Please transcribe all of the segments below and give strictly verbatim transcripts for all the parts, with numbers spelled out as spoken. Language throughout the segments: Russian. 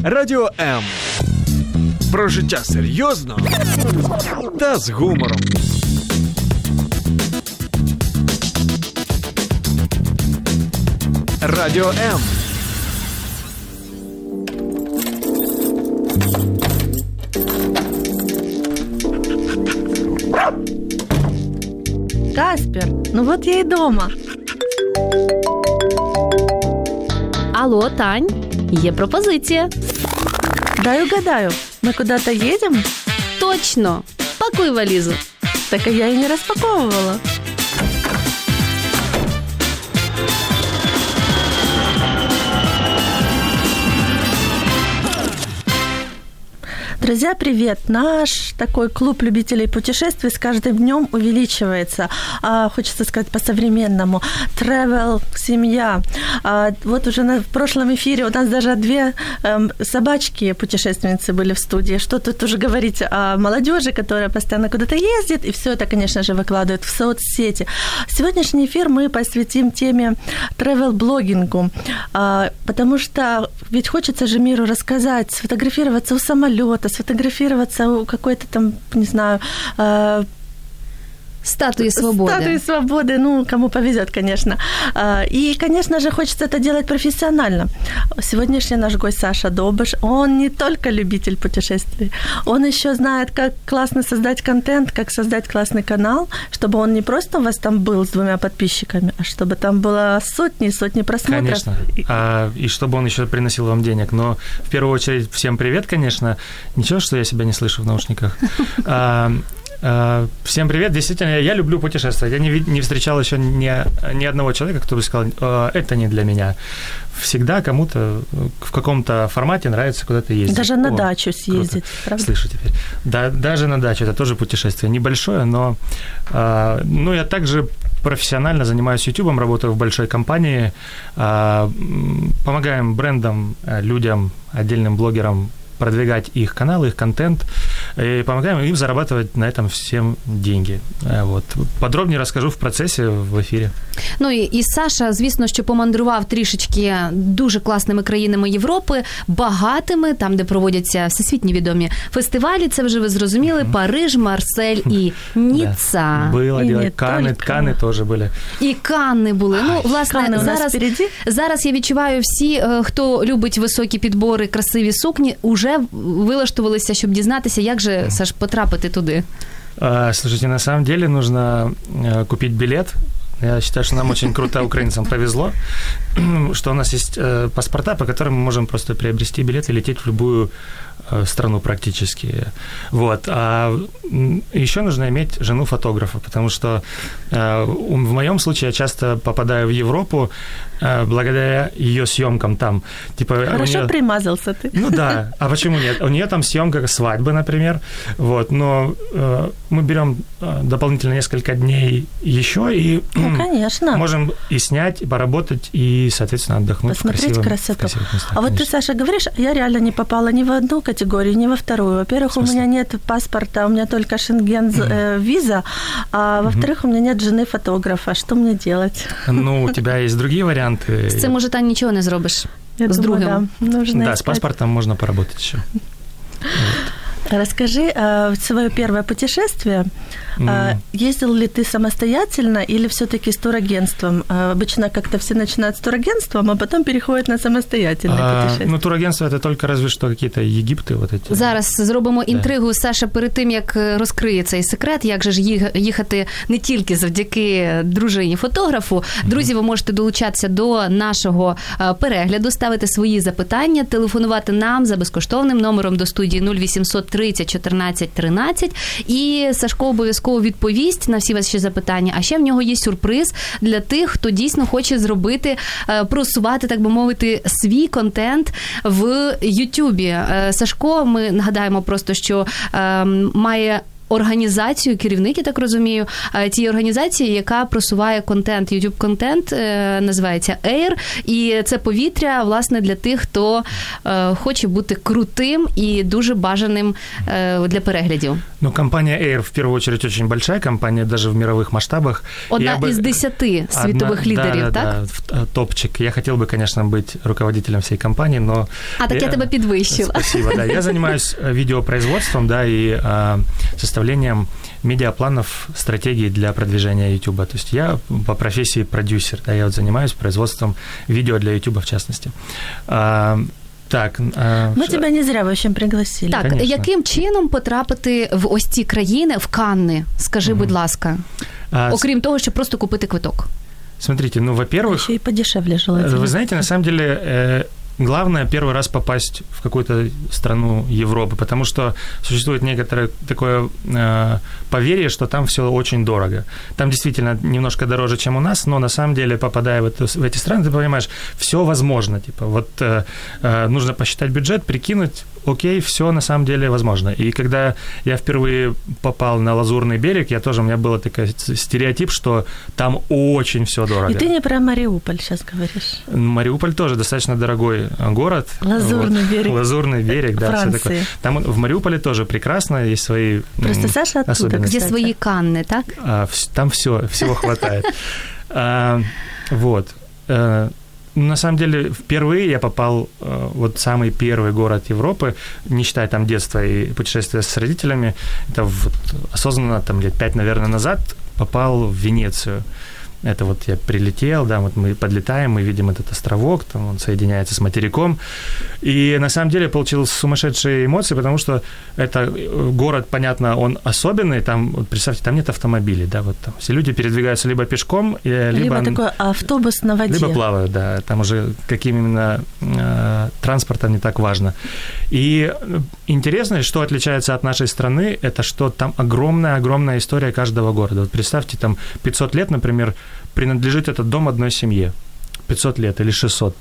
Радіо М. Про життя серйозно та з гумором. Радіо М. Каспер, ну вот я и дома. Алло, Тань, є пропозиція. Дай угадаю, мы куда-то едем? Точно, пакуй валізу. Так а я и не распаковывала. Друзья, привет! Наш такой клуб любителей путешествий с каждым днем увеличивается. А, хочется сказать по-современному. Travel, семья. А, вот уже на, в прошлом эфире у нас даже две э, собачки-путешественницы были в студии. Что тут уже говорить о молодежи, которая постоянно куда-то ездит, и все это, конечно же, выкладывает в соцсети. Сегодняшний эфир мы посвятим теме travel-блогингу, а, потому что ведь хочется же миру рассказать, сфотографироваться у самолета, сфотографироваться у какой-то там, не знаю... Э, Статуи свободы. Статуи свободы, ну, кому повезет, конечно. И, конечно же, хочется это делать профессионально. Сегодняшний наш гость Саша Добыш, он не только любитель путешествий, он еще знает, как классно создать контент, как создать классный канал, чтобы он не просто у вас там был с двумя подписчиками, а чтобы там было сотни и сотни просмотров. Конечно. А, и чтобы он еще приносил вам денег. Но в первую очередь всем привет, конечно. Ничего, что я себя не слышу в наушниках. Всем привет. Действительно, я люблю путешествовать. Я не, не встречал еще ни, ни одного человека, кто бы сказал, это не для меня. Всегда кому-то в каком-то формате нравится куда-то ездить. Даже на О, дачу съездить, правда? Слышу теперь. Да, даже на дачу. Это тоже путешествие. Небольшое, но ну, я также профессионально занимаюсь ютубом, работаю в большой компании. Помогаем брендам, людям, отдельным блогерам продвигать их каналы, их контент, и помогаем им зарабатывать на этом всем деньги. Вот. Подробнее расскажу в процесі, в ефірі. Ну і, і Саша, звісно, що помандрував трішечки дуже класними країнами Європи, багатими, там, де проводяться всесвітні відомі фестивалі, це вже ви зрозуміли, mm-hmm. Париж, Марсель і Ніцца. Да. Было дело, Канни, Канни теж були. І Канни були. Ну, власне, зараз, зараз я відчуваю, всі, хто любить високі підбори, красиві сукні, уже вилаштувалися, щоб дізнатися, як же, Саш, потрапити туди. А, слушайте, на самом деле нужно купить билет. Я считаю, что нам очень круто, украинцам повезло, что у нас есть паспорта, по которым мы можем просто приобрести билет и лететь в любую страну практически. Вот. А еще нужно иметь жену фотографа, потому что в моем случае я часто попадаю в Европу благодаря ее съемкам там. Типа, Хорошо нее... примазался ты. Ну да, а почему нет? У нее там съемка свадьбы, например, вот, но э, мы берем дополнительно несколько дней еще и ну, конечно. можем и снять, и поработать, и, соответственно, отдохнуть. Посмотреть в красивом, красоту. В красивых местах, а вот конечно. ты, Саша, говоришь, я реально не попала ни в одну категорию, ни во вторую. Во-первых, у меня нет паспорта, у меня только шенген э, виза, а во-вторых, у меня нет жены фотографа. Что мне делать? Ну, у тебя есть другие варианты. З цим, може, Тань, нічого не зробиш. Я з думаю, другим. Да, нужно да искать. С паспортом можно поработать еще. Вот. Расскажи э, свое первое путешествие. Mm. Ездил ли ты самостоятельно или все-таки с турагентством? Обычно как-то все начинают с турагентством, а потом переходят на самостоятельное а, путешествие. Ну, турагентство – это только разве что какие-то Єгипти. Вот эти. Зараз зробимо інтригу, да. Саша, перед тим, як розкриє цей секрет, як же ж їхати не тільки завдяки дружині-фотографу. Друзі, ви можете долучатися до нашого перегляду, ставити свої запитання, телефонувати нам за безкоштовним номером до студії нуль вісімсот тридцять чотирнадцять тринадцять, і Сашко обов'язково відповість на всі ваші запитання. А ще в нього є сюрприз для тих, хто дійсно хоче зробити, просувати, так би мовити, свій контент в Ютубі. Сашко, ми нагадаємо просто, що має організацію, керівник, я так розумію, тієї організації, яка просуває контент, YouTube-контент, називається Air, і це повітря, власне, для тих, хто хоче бути крутим і дуже бажаним для переглядів. Ну, компания Air, в первую очередь, очень большая компания, даже в мировых масштабах. Одна бы... из десяти световых Одна... лидерів, да, так? Да, да, топчик. Я хотел бы, конечно, быть руководителем всей компании, но... А, так я, я тебя підвищила. Спасибо, да. Я занимаюсь видеопроизводством, да, и а, составлением медиапланов, стратегий для продвижения YouTube. То есть я по профессии продюсер, да, я вот занимаюсь производством видео для YouTube, в частности. А, Так, Ми тебе не зря, в общем, пригласили. Так, конечно. Яким чином потрапити в ось ці країни, в Канни, скажи, mm-hmm. будь ласка, а, окрім того, щоб просто купити квиток? Смотрите, ну, во-первых... Еще и подешевле желательно. Вы знаете, на самом деле... Э- Главное первый раз попасть в какую-то страну Европы, потому что существует некоторое такое э, поверье, что там все очень дорого. Там действительно немножко дороже, чем у нас, но на самом деле, попадая в, это, в эти страны, ты понимаешь, все возможно. Типа, вот э, э, нужно посчитать бюджет, прикинуть, окей, все на самом деле возможно. И когда я впервые попал на Лазурный берег, я тоже, у меня был такой стереотип, что там очень все дорого. И ты не про Мариуполь сейчас говоришь. Мариуполь тоже достаточно дорогой город. Лазурный вот, берег. Лазурный берег, да, Франции. Все такое. Там в Мариуполе тоже прекрасно, есть свои Просто Саша оттуда, особенности. Где свои Канны, так? А, там все, всего хватает. а, вот. А, на самом деле, впервые я попал вот в самый первый город Европы, не считая там детства и путешествия с родителями, это вот осознанно, там лет пять, наверное, назад попал в Венецию. Это вот я прилетел, да, вот мы подлетаем, мы видим этот островок, там он соединяется с материком. И на самом деле получил сумасшедшие эмоции, потому что это город, понятно, он особенный, там, вот представьте, там нет автомобилей, да, вот там все люди передвигаются либо пешком, либо... Либо такой автобус на воде. Либо плавают, да, там уже каким именно э, транспортом не так важно. И интересно, что отличается от нашей страны, это что там огромная-огромная история каждого города. Вот представьте, там пятьсот лет, например, принадлежит этот дом одной семье. пятьсот лет или шестьсот.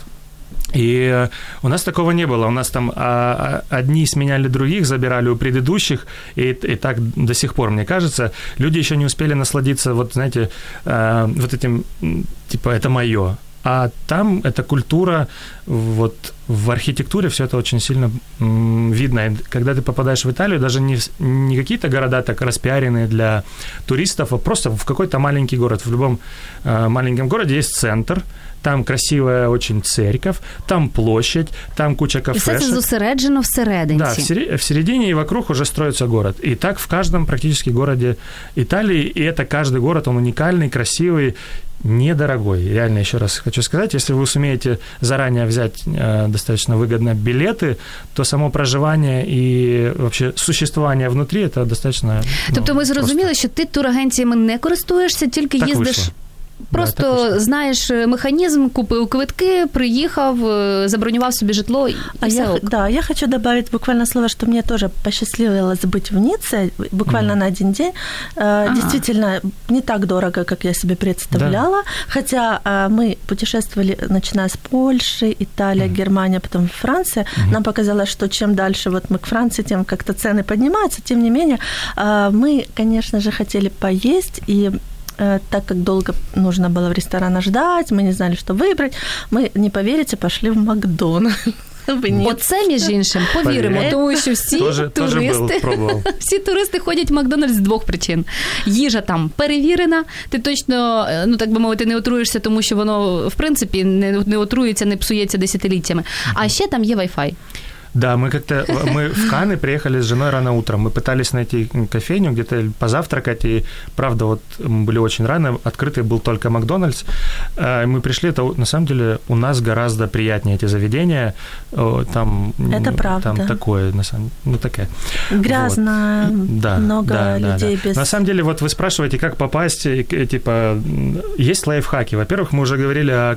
И у нас такого не было. У нас там а, одни сменяли других, забирали у предыдущих, и, и так до сих пор, мне кажется. Люди еще не успели насладиться, вот, знаете, а, вот этим, типа, это моё. А там эта культура, вот в архитектуре все это очень сильно м, видно. И когда ты попадаешь в Италию, даже не, не какие-то города так распиаренные для туристов, а просто в какой-то маленький город. В любом э, маленьком городе есть центр, там красивая очень церковь, там площадь, там куча кафешек. И все это зосереджено всередині. Да, в середине и вокруг уже строится город. И так в каждом практически городе Италии. И это каждый город, он уникальный, красивый, недорогой. Реально, еще раз хочу сказать, если вы сумеете заранее взять э, достаточно выгодно билеты, то само проживание и вообще существование внутри, это достаточно... Ну, тобто ми зрозуміли, просто... що ти турагенціями не користуєшся, тільки так їздиш... Вийшло. Просто да, знаєш механізм, купив квитки, приїхав, забронював собі житло і а все я, ок. Да, я хочу добавить буквально слово, что мне тоже посчастливилось быть в Ницце, буквально mm. на один день. Ага. Действительно, не так дорого, как я себе представляла, да. Хотя мы путешествовали, начиная с Польши, Италия, mm. Германия, потом Франция. Mm-hmm. Нам показалось, что чем дальше вот мы к Франции, тем как-то цены поднимаются. Тем не менее, мы, конечно же, хотели поесть, и так как долго нужно было в ресторанах ждать, мы не знали, что выбрать, мы, не поверите, пошли в Макдональдс. Оце, між іншим, повіримо, Повірю. Тому що всі тоже, туристи, тоже всі туристи ходять в Макдональдс з двох причин. Їжа там перевірена, ти точно, ну так би мовити, не отруєшся, тому що воно, в принципі, не, не отрується, не псується десятиліттями. А ще там є Wi-Fi. Да, мы как-то, мы в Канны приехали с женой рано утром, мы пытались найти кофейню, где-то позавтракать, и правда, вот мы были очень рано, открытый был только Макдональдс, мы пришли, это на самом деле у нас гораздо приятнее эти заведения, там, это правда. Там такое, на самом ну такая. Грязно, вот. Да, много да, людей да. без... На самом деле, вот вы спрашиваете, как попасть, типа, есть лайфхаки, во-первых, мы уже говорили о,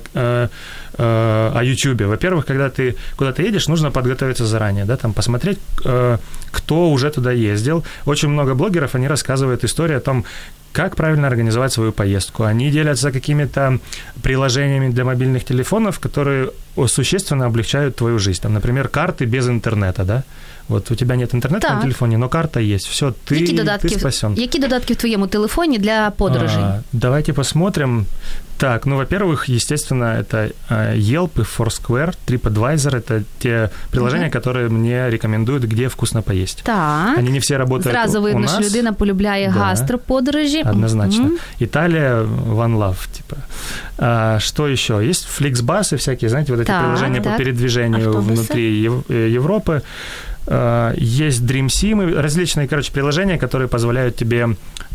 о YouTube, во-первых, когда ты куда-то едешь, нужно подготовиться заранее, да, там посмотреть, э, кто уже туда ездил. Очень много блогеров, они рассказывают историю о том, как правильно организовать свою поездку. Они делятся какими-то приложениями для мобильных телефонов, которые существенно облегчают твою жизнь. Там, например, карты без интернета, да? Вот у тебя нет интернета так. на телефоне, но карта есть. Все, ты, які додатки, ты спасен. Які додатки в твоєму телефоні для подорожей? А, давайте посмотрим. Так, ну, во-первых, естественно, это Yelp и Foursquare, TripAdvisor – это те приложения, mm-hmm. которые мне рекомендуют, где вкусно поесть. Так. Они не все работают Зразу видно, у нас. що людина полюбляє да. гастроподорожі. Однозначно. Mm-hmm. Италия – One Love, типа. А, что еще? Есть Flixbus и всякие, знаете, вот эти так, приложения так. по передвижению автобусы внутри Европы. Есть Dream Sim, различные, короче, приложения, которые позволяют тебе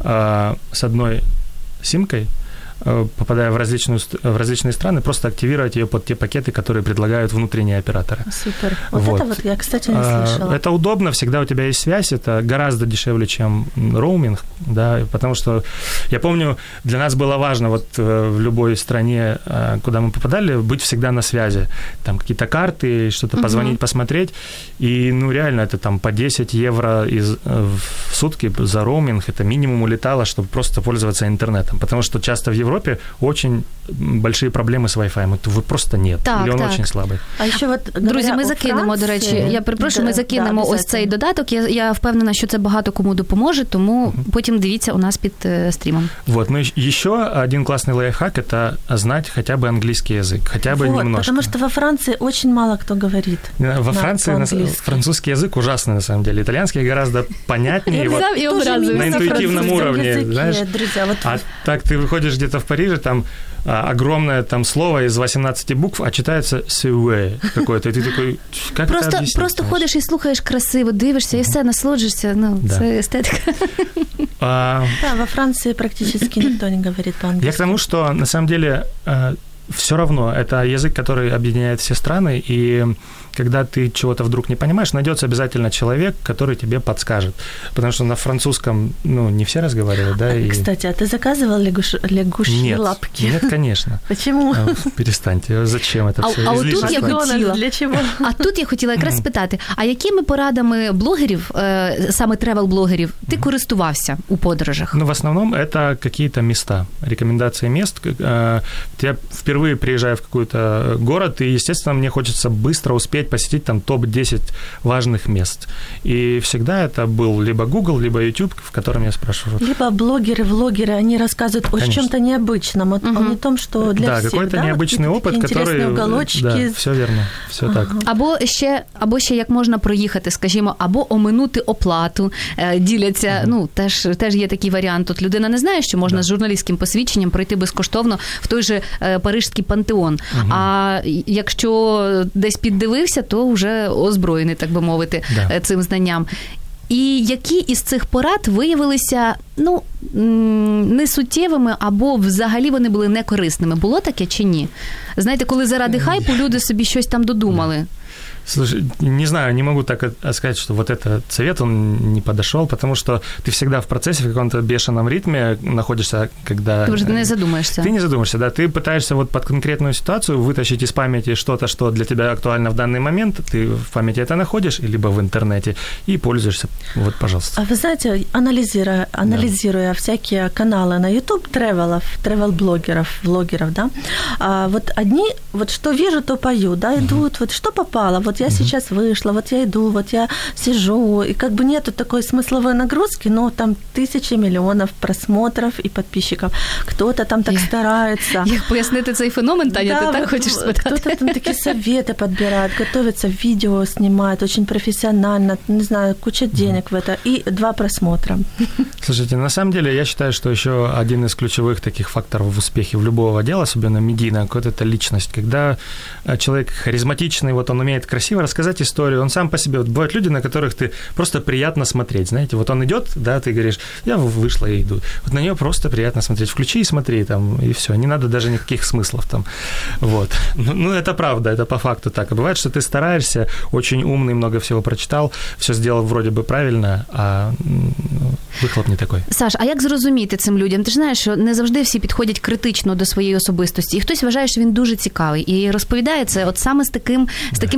с одной симкой, попадая в, различную, в различные страны, просто активировать ее под те пакеты, которые предлагают внутренние операторы. Супер. Вот, вот. это вот я, кстати, не слышала. Это удобно, всегда у тебя есть связь, это гораздо дешевле, чем роуминг, да, потому что я помню, для нас было важно вот в любой стране, куда мы попадали, быть всегда на связи. Там какие-то карты, что-то uh-huh. позвонить, посмотреть, и, ну, реально, это там по десять евро из, в сутки за роуминг, это минимум улетало, чтобы просто пользоваться интернетом, потому что часто в Европе В Европе очень большие проблемы с Wi-Fi. Его просто нет. Так, или он так. очень слабий. А ще от, друзі, ми закинемо, Франції... до речі, я перепрошую, да, ми закинемо да, ось цей додаток. Я, я впевнена, що це багато кому допоможе, тому uh-huh. потім дивіться у нас під uh, стрімом. Вот, ну еще один классный лайфхак – это знать хотя бы английский язык, хотя бы вот, немножко. Потому что во Франции очень мало кто говорит. Во Франции на, французский язык ужасный, на самом деле. Итальянский гораздо понятнее. Вот, на интуитивном уровне, знаешь. Друзья, вот... А так ты выходишь где-то в Париже, там огромное там слово из восемнадцати букв, а читается «сюэ» какое-то, и ты такой, как просто, это объяснить? Просто ходиш і слухаєш красиво, дивишся, і все, насолоджуєшся, ну, да. Це естетика. А... Да, во Франции практически никто не говорит по-английски. Я к тому, что, на самом деле, все равно это язык, который объединяет все страны, и когда ты чего-то вдруг не понимаешь, найдется обязательно человек, который тебе подскажет. Потому что на французском, ну, не все разговаривают, да. И... Кстати, а ты заказывал лягуш... лягушьи нет, лапки? Нет, конечно. Почему? Перестаньте, зачем это все? А, а тут я хотіла, для чого? А тут я хотіла якраз спитати, а якими порадами блогерів, саме тревел-блогерів, ти користувався у подорожах? Ну, в основном это какие-то места, рекомендации мест. Я впервые приезжаю в какой-то город, и, естественно, мне хочется быстро успеть посетить там топ десять важных мест. И всегда это был либо Google, либо YouTube, в котором я спрашиваю. Либо блогеры, влогеры, они рассказывают о Конечно. чем-то необычном, угу. о не том, что для да, всех. Какой-то да, необычный вот опыт, который... уголочки. Да, все верно, все ага. так. Або ще, або ще як можна проїхати, скажімо, або оминути оплату, діляться, ага. ну, теж, теж є такий варіант. Тут людина не знає, що можна да. з журналістським посвідченням пройти безкоштовно в той же Парижський пантеон. Ага. А якщо десь піддивився, то вже озброєний, так би мовити, да. цим знанням. І які із цих порад виявилися, ну, несуттєвими або взагалі вони були некорисними? Було таке чи ні? Знаєте, коли заради хайпу люди собі щось там додумали. Слушай, не знаю, не могу так сказать, что вот этот совет, он не подошел, потому что ты всегда в процессе, в каком-то бешеном ритме находишься, когда... Ты уже не задумаешься. Ты не задумаешься, да, ты пытаешься вот под конкретную ситуацию вытащить из памяти что-то, что для тебя актуально в данный момент, ты в памяти это находишь, либо в интернете, и пользуешься, вот, пожалуйста. А вы знаете, анализируя, анализируя да. всякие каналы на YouTube тревелов, тревел-блогеров, влогеров, да, а вот одни, вот что вижу, то пою, да, идут, uh-huh. вот что попало, вот я uh-huh. сейчас вышла, вот я иду, вот я сижу, и как бы нету такой смысловой нагрузки, но там тысячи миллионов просмотров и подписчиков. Кто-то там так я, старается. Як пояснити цей феномен, Таня, да, ти так хочеш спитати? Кто-то там такие советы подбирает, готовится, видео снимает, очень профессионально, не знаю, куча денег uh-huh. в это, и два просмотра. Слушайте, на самом деле я считаю, что еще один из ключевых таких факторов в успехе в любого дела, особенно медийного, какая-то это личность. Когда человек харизматичный, вот он умеет красиво рассказать историю, он сам по себе, вот бывают люди, на которых ты просто приятно смотреть, знаете, вот он идет, да, ты говоришь, я вышла и иду, вот на нее просто приятно смотреть, включи и смотри там, и все, не надо даже никаких смыслов там, вот. Ну, ну, это правда, это по факту так. А бывает, что ты стараешься, очень умный, много всего прочитал, все сделал вроде бы правильно, а вихлоп не такий. Саш, а як зрозуміти цим людям? Ти ж знаєш, що не завжди всі підходять критично до своєї особистості, і хтось вважає, що він дуже цікавий, і розповідає це от саме з таким, з таким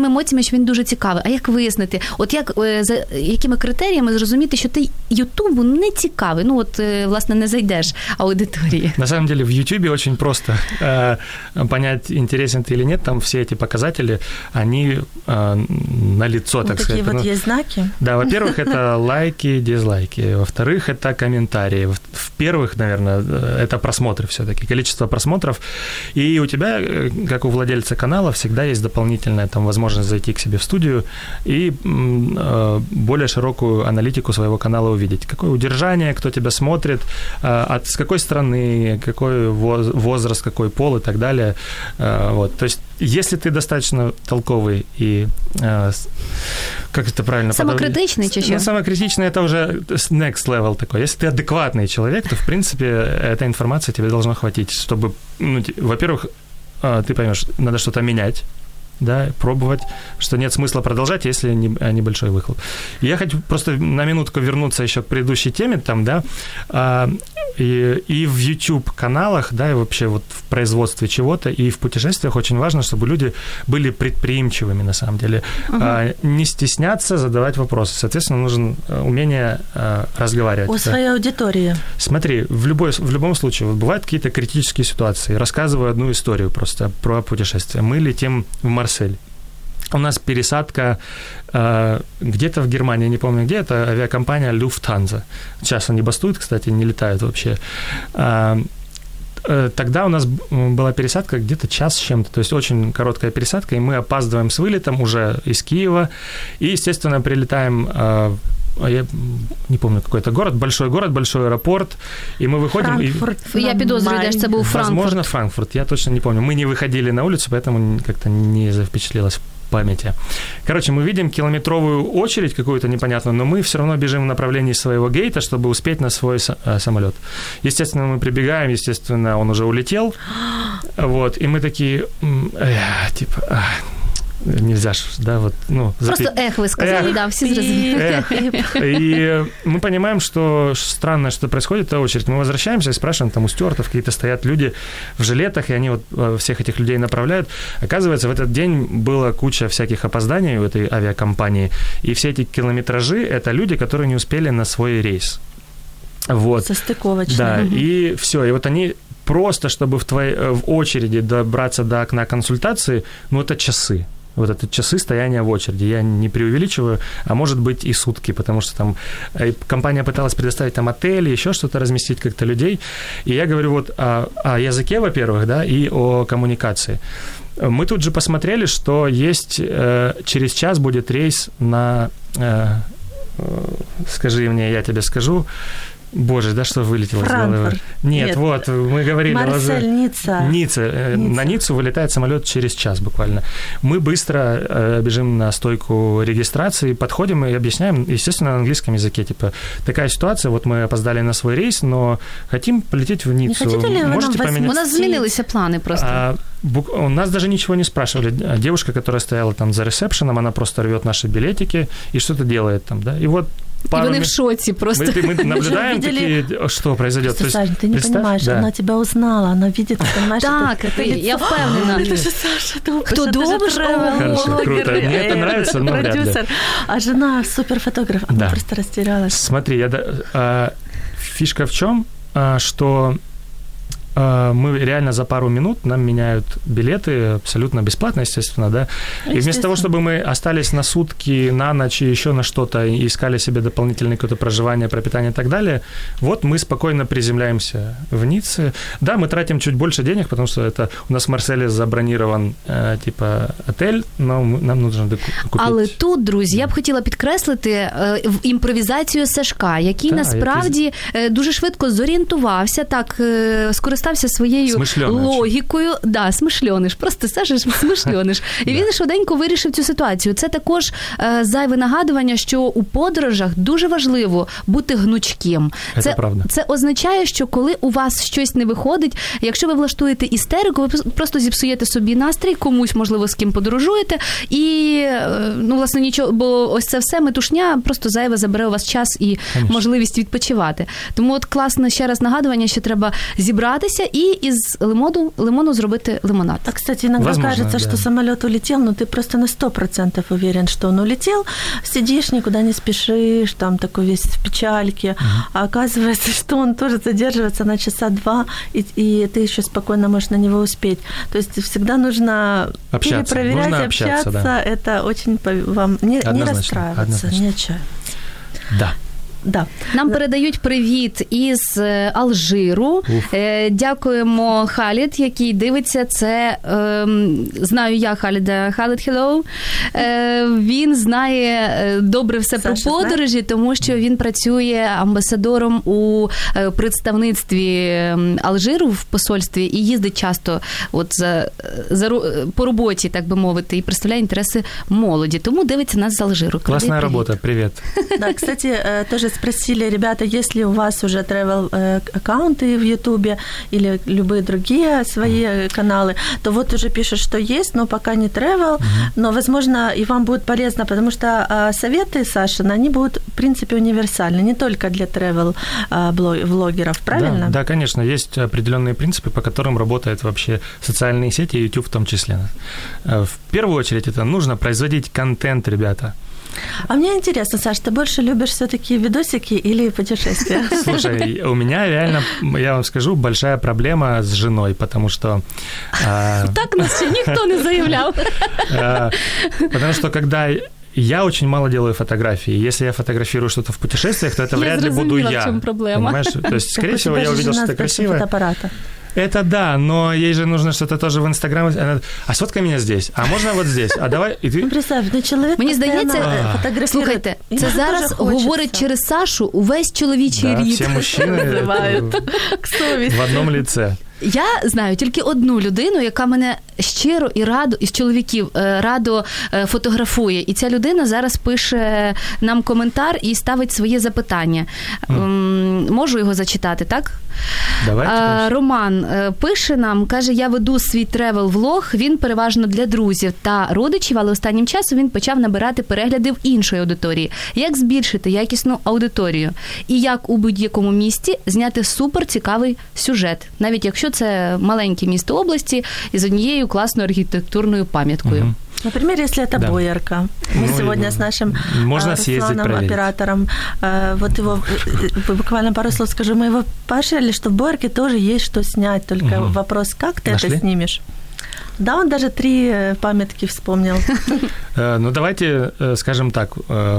такими емоціями, що він дуже цікавий. А як вияснити? От як, за якими критеріями зрозуміти, що ти Ютубу не цікавий? Ну, от, власне, не зайдеш аудиторії. На самом деле в Ютубе очень просто э, понять, интересен ты или нет. Там все эти показатели, они э, налицо, так вот сказать. Такие вот ну, есть знаки? Да, во-первых, это лайки, дизлайки. Во-вторых, это комментарии. В-первых, наверное, это просмотры все-таки, количество просмотров. И у тебя, как у владельца канала, всегда есть дополнительная там возможность зайти к себе в студию и э, более широкую аналитику своего канала увидеть. Какое удержание, кто тебя смотрит, э, от, с какой страны, какой возраст, какой пол и так далее. Э, вот. То есть, если ты достаточно толковый и, э, как это правильно? Самокритичный подав... чаще? Ну, самокритичный – это уже next level такой. Если ты адекватный человек, то, в принципе, эта информация тебе должна хватить, чтобы, ну, во-первых, ты поймешь, надо что-то менять, да, пробовать, что нет смысла продолжать, если не, небольшой выхлоп. Я хочу просто на минутку вернуться еще к предыдущей теме, там, да, и, и в YouTube-каналах, да, и вообще вот в производстве чего-то, и в путешествиях очень важно, чтобы люди были предприимчивыми, на самом деле, uh-huh. не стесняться задавать вопросы. Соответственно, нужно умение разговаривать. У своей аудитории. Смотри, в, любой, в любом случае, вот бывают какие-то критические ситуации. Рассказываю одну историю просто про путешествие. Мы летим в Марсель. У нас пересадка э, где-то в Германии, не помню где, это авиакомпания Lufthansa. Сейчас они бастуют, кстати, не летают вообще. Э, э, тогда у нас была пересадка где-то час с чем-то, то есть очень короткая пересадка, и мы опаздываем с вылетом уже из Киева, и, естественно, прилетаем э, я не помню, какой-то город, большой город, большой аэропорт, и мы выходим... Франкфурт. И... Я подозреваю, что это был Франкфурт. Возможно, Франкфурт, я точно не помню. Мы не выходили на улицу, поэтому как-то не запечатлелось в памяти. Короче, мы видим километровую очередь какую-то непонятную, но мы все равно бежим в направлении своего гейта, чтобы успеть на свой самолет. Естественно, мы прибегаем, естественно, он уже улетел, вот, и мы такие, типа... Нельзя ж, да, вот, ну... Просто запи... эх, вы сказали, эх, да, все зрозумели. И мы понимаем, что странно, что происходит, эта очередь. Мы возвращаемся и спрашиваем, там у стюартов какие-то стоят люди в жилетах, и они вот всех этих людей направляют. Оказывается, в этот день была куча всяких опозданий у этой авиакомпании, и все эти километражи – это люди, которые не успели на свой рейс. Вот. Состыковочно. Да, угу. И все, и вот они... Просто, чтобы в твоей в очереди добраться до окна консультации, ну, это часы. Вот это часы стояния в очереди. Я не преувеличиваю, а может быть и сутки, потому что там компания пыталась предоставить там отели, еще что-то, разместить как-то людей. И я говорю вот о, о языке, во-первых, да, и о коммуникации. Мы тут же посмотрели, что есть, э, через час будет рейс на, э, э, скажи мне, я тебе скажу, Боже, да что вылетело Франкфурт. из головы? Нет, Нет, вот, мы говорили... Марсель, Ницца. Ницца. Ницца. На Ниццу вылетает самолет через час буквально. Мы быстро э, бежим на стойку регистрации, подходим и объясняем, естественно, на английском языке, типа, такая ситуация, вот мы опоздали на свой рейс, но хотим полететь в Ниццу. Не хотите ли вы Можете нам поменять? У нас изменились планы просто. А, у нас даже ничего не спрашивали. Девушка, которая стояла там за ресепшеном, она просто рвет наши билетики и что-то делает там, да, и вот Пару и вони в шоці просто. Мы, мы наблюдаем такие, что произойдет. Просто, Саша, ты не понимаешь, да. Она тебя узнала, она видит, понимаешь, так, это, это я впевнена. Это же Саша, ты Кто думаешь? Хорошо, круто. Мне это нравится, но вряд ли. А жена суперфотограф, она да. просто растерялась. Смотри, я, а, фишка в чем, а, что а, мы реально за пару минут нам меняют билеты абсолютно бесплатно, естественно, да. И вместо того, чтобы мы остались на сутки, на ночь, еще на что-то, и искали себе дополнительное какое-то проживание, пропитание и так далее, вот мы спокойно приземляемся в Ницце. Да, мы тратим чуть больше денег, потому что это у нас в Марселе забронирован, э, типа, отель, но нам нужно купити. Але тут, друзі, я б хотіла підкреслити е, імпровізацію Сашка, який та, насправді який... дуже швидко зорієнтувався, так, е, скористався своєю смишльониш. логікою. Да, смишльониш, просто Саша ж смишльониш. І він швиденько вирішив цю ситуацію. Це також е, зайве нагадування, що у подорожах дуже важливо бути гнучким. Це, це правда. Це означає, що коли у вас щось не виходить, якщо ви влаштуєте істерику, ви просто зіпсуєте собі настрій, комусь, можливо, з ким подорожуєте, і, ну, власне, нічого, бо ось це все метушня просто зайве забере у вас час і Конечно. можливість відпочивати. Тому от класне ще раз нагадування, що треба зібратися, розігрітися і із лимону, лимону зробити лимонад. А, кстати, иногда Возможно, кажется, да. что самолет улетел, но ты просто на сто процентов уверен, что он улетел. Сидишь, никуда не спешишь, там такой весь в печальке. Uh-huh. А оказывается, что он тоже задерживается на часа два, и, и ты еще спокойно можешь на него успеть. То есть всегда нужно общаться. перепроверять, нужно общаться. общаться, да. Это очень вам не, не расстраиваться, однозначно. не отчаиваться. Да. Да. Нам передають привіт із Алжиру. Е, дякуємо Халід, який дивиться це. Е, знаю я Халіда. Халід, hello. Е, він знає добре все Саша про подорожі, знає? Тому що він працює амбасадором у представництві Алжиру в посольстві і їздить часто от за, за, по роботі, так би мовити, і представляє інтереси молоді. Тому дивиться нас з Алжиру. Классная работа, привет. Да, кстати, тоже спросили, ребята, если у вас уже travel аккаунты в Ютубе или любые другие свои каналы, то вот уже пишут, что есть, но пока не travel, mm-hmm. но, возможно, и вам будет полезно, потому что советы Сашины, они будут, в принципе, универсальны, не только для travel влогеров, правильно? Да, да, конечно, есть определенные принципы, по которым работают вообще социальные сети, YouTube в том числе. В первую очередь, это нужно производить контент, ребята. А мне интересно, Саш, ты больше любишь всё-таки видосики или путешествия? Слушай, у меня реально, я вам скажу, большая проблема с женой, потому что... Так нас ще ніхто не заявляв. Потому что когда... Я очень мало делаю фотографии. Если я фотографирую что-то в путешествиях, то это я вряд ли буду я. В чем проблема. Понимаешь? То есть, скорее всего, я увидел что-то красивое. Это да, но ей же нужно что-то тоже в Инстаграм. Она, а сфоткай меня здесь, а можно вот здесь, а давай... І ти... Ну, представь, ну, чоловік Мені здається, фотографує. Слухайте, це зараз говорить через Сашу увесь чоловічий да, рід. всі мужчини в одному лице. Я знаю тільки одну людину, яка мене щиро і радо, із чоловіків радо фотографує. І ця людина зараз пише нам коментар і ставить своє запитання. Mm. Можу його зачитати, так? Давайте. Роман пише нам, каже, я веду свій тревел-влог, він переважно для друзів та родичів, але останнім часом він почав набирати перегляди в іншої аудиторії. Як збільшити якісну аудиторію? І як у будь-якому місті зняти суперцікавий сюжет, навіть якщо це маленьке місто області із однією класною архітектурною пам'яткою. Угу. Например, если это да. Боярка. Мы ну, сегодня с нашим можно Русланом, оператором, вот его, буквально пару слов скажу, мы его поощряли, что в Боярке тоже есть что снять, только угу. вопрос, как ты Нашли? Это снимешь? Да, он даже три памятки вспомнил. Ну, давайте скажем так,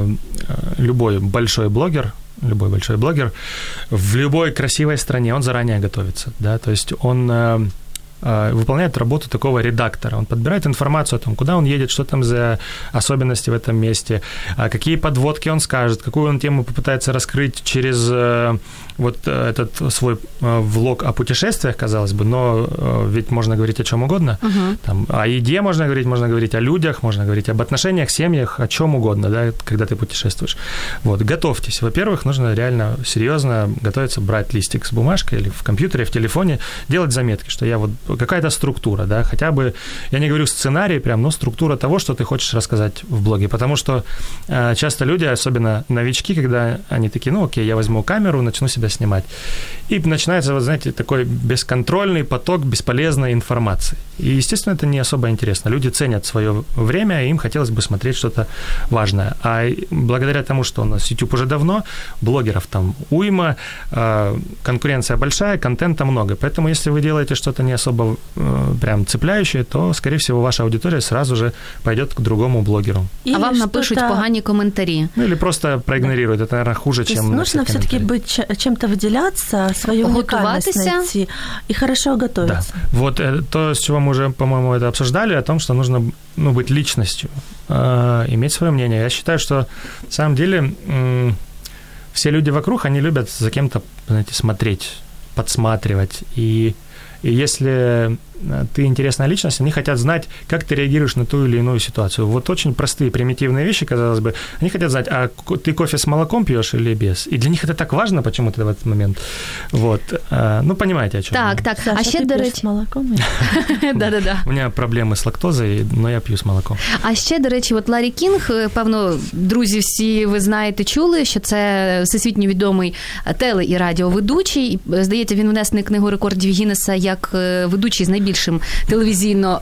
любой большой блогер, любой большой блогер в любой красивой стране, он заранее готовится, да, то есть он выполняет работу такого редактора. Он подбирает информацию о том, куда он едет, что там за особенности в этом месте, какие подводки он скажет, какую он тему попытается раскрыть через вот этот свой влог о путешествиях, казалось бы, но ведь можно говорить о чём угодно. Uh-huh. Там, о еде можно говорить, можно говорить о людях, можно говорить об отношениях, семьях, о чём угодно, да, когда ты путешествуешь. Вот, готовьтесь. Во-первых, нужно реально серьёзно готовиться, брать листик с бумажкой или в компьютере, в телефоне, делать заметки, что я вот какая-то структура, да, хотя бы, я не говорю сценарий прям, но структура того, что ты хочешь рассказать в блоге, потому что э, часто люди, особенно новички, когда они такие, ну окей, я возьму камеру, начну себя снимать, и начинается, вот знаете, такой бесконтрольный поток бесполезной информации, и, естественно, это не особо интересно, люди ценят своё время, и им хотелось бы смотреть что-то важное, а благодаря тому, что у нас YouTube уже давно, блогеров там уйма, э, конкуренция большая, контента много, поэтому если вы делаете что-то не особо прям цепляющее, то, скорее всего, ваша аудитория сразу же пойдет к другому блогеру. А вам напишуть погані коментарі. Ну, или просто проигнорируют. Это, наверное, хуже, то чем... Нужно все-таки быть, чем-то выделяться, свою уникальность найти и хорошо готовиться. Да. Вот то, с чего мы уже, по-моему, это обсуждали, о том, что нужно, ну, быть личностью, э, иметь свое мнение. Я считаю, что, на самом деле, э, все люди вокруг, они любят за кем-то, знаете, смотреть, подсматривать. И И если ты интересная личность, они хотят знать, как ты реагируешь на ту или иную ситуацию. Вот очень простые, примитивные вещи, казалось бы. Они хотят знать, а ты кофе с молоком пьешь или без? И для них это так важно почему-то в этот момент. Вот. Ну, понимаете, о чем Так, так. Саша, а ще, ти до п'єш речі... з молоком? Да-да-да. У меня проблемы с лактозой, но я пью с молоком. А ще, до речі, от Ларі Кінг, певно, друзі всі ви знаєте, чули, що це всесвітньо відомий теле- і радіоведучий. Здається, він внесений в книгу рекордів Гіннеса як ведучий з найбільшим телевізійно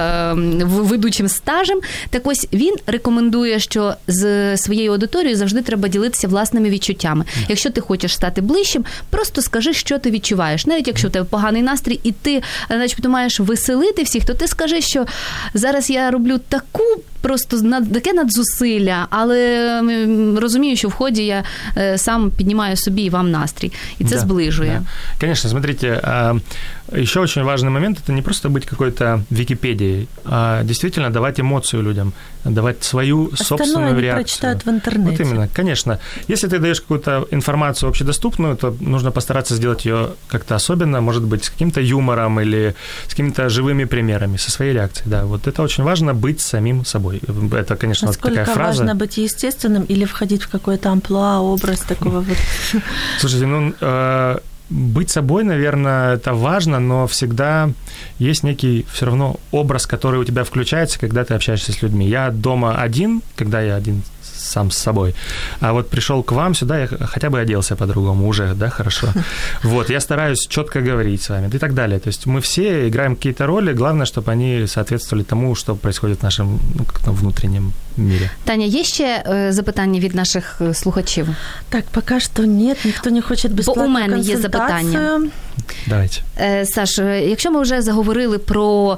ведучим стажем. Так ось він рекомендує, що з своєю аудиторією завжди треба ділитися власними відчуттями. Якщо ти хочеш стати ближчим, просто скажи, що ти відчуваєш. Навіть якщо у тебе поганий настрій і ти, начебто, маєш веселити всіх, то ти скажи, що зараз я роблю таку просто таке надзусилля, але розумію, що в ході я сам піднімаю собі і вам настрій. І це да, зближує. Да. Конечно, смотрите, еще очень важный момент – это не просто быть какой-то Википедией, а действительно давать эмоцию людям, давать свою Остальное собственную они реакцию. прочитают в интернете. Вот именно, конечно. Если ты даешь какую-то информацию общедоступную, то нужно постараться сделать ее как-то особенно, может быть, с каким-то юмором или с какими-то живыми примерами, со своей реакцией. Да, вот это очень важно – быть самим собой. Это, конечно, вот такая фраза. Насколько важно быть естественным или входить в какой-то амплуа, образ такого вот? Слушайте, ну, э, быть собой, наверное, это важно, но всегда есть некий все равно образ, который у тебя включается, когда ты общаешься с людьми. Я дома один, когда я один сам с собой, а вот пришел к вам сюда, я хотя бы оделся по-другому уже, да, хорошо. Вот, я стараюсь четко говорить с вами и так далее. То есть мы все играем какие-то роли, главное, чтобы они соответствовали тому, что происходит в нашем ну, внутреннем мире. Таня, є ще запитання від наших слухачів? Так, пока что нет, никто не хочет бесплатную Бо у мене є консультацию. запитання. Давайте. Саш, якщо ми вже заговорили про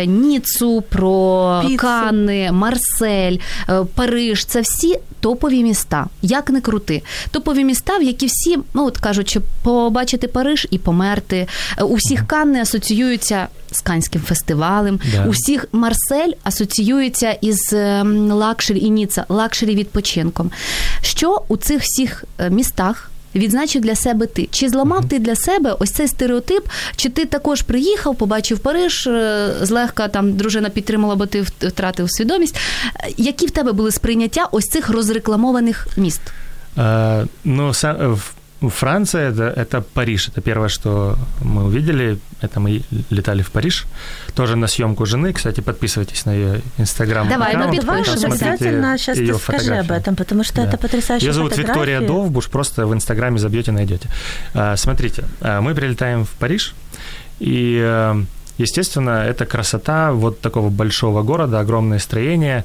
Ніццу, про Піцу. Канни, Марсель, Париж, це всі топові міста. Як не крути. Топові міста, в які всі, ну от кажуть, що побачити Париж і померти. У всіх Канни асоціюються з Каннським фестивалем. Да. У всіх Марсель асоціюється із лакшері і Ніцца, лакшері відпочинком. Що у цих всіх містах відзначив для себе ти? Чи зламав ти для себе ось цей стереотип? Чи ти також приїхав, побачив Париж, злегка там дружина підтримала, бо ти втратив свідомість? Які в тебе були сприйняття ось цих розрекламованих міст? А, ну, Франция это, – это Париж. Это первое, что мы увидели. Это мы летали в Париж. Тоже на съемку жены. Кстати, подписывайтесь на ее Инстаграм. Давай, ну, давай обязательно сейчас ты скажи об этом, потому что да. это потрясающая Ее зовут фотография. Виктория Довбуш. Просто в Инстаграме забьете, найдете. А, смотрите, мы прилетаем в Париж, и... Естественно, это красота вот такого большого города, огромное строение,